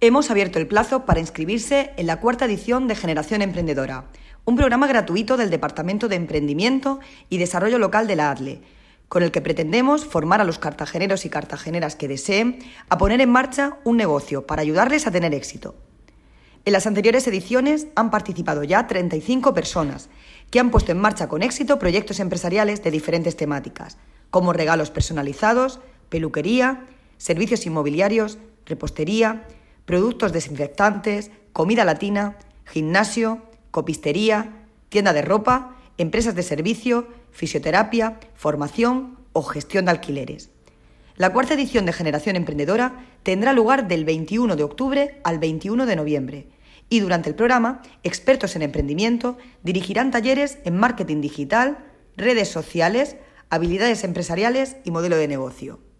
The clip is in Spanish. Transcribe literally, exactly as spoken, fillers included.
Hemos abierto el plazo para inscribirse en la cuarta edición de Generación Emprendedora, un programa gratuito del Departamento de Emprendimiento y Desarrollo Local de la ADLE, con el que pretendemos formar a los cartageneros y cartageneras que deseen a poner en marcha un negocio para ayudarles a tener éxito. En las anteriores ediciones han participado ya treinta y cinco personas que han puesto en marcha con éxito proyectos empresariales de diferentes temáticas, como regalos personalizados, peluquería, servicios inmobiliarios, repostería, productos desinfectantes, comida latina, gimnasio, copistería, tienda de ropa, empresas de servicio, fisioterapia, formación o gestión de alquileres. La cuarta edición de Generación Emprendedora tendrá lugar del veintiuno de octubre al veintiuno de noviembre y durante el programa, expertos en emprendimiento dirigirán talleres en marketing digital, redes sociales, habilidades empresariales y modelo de negocio.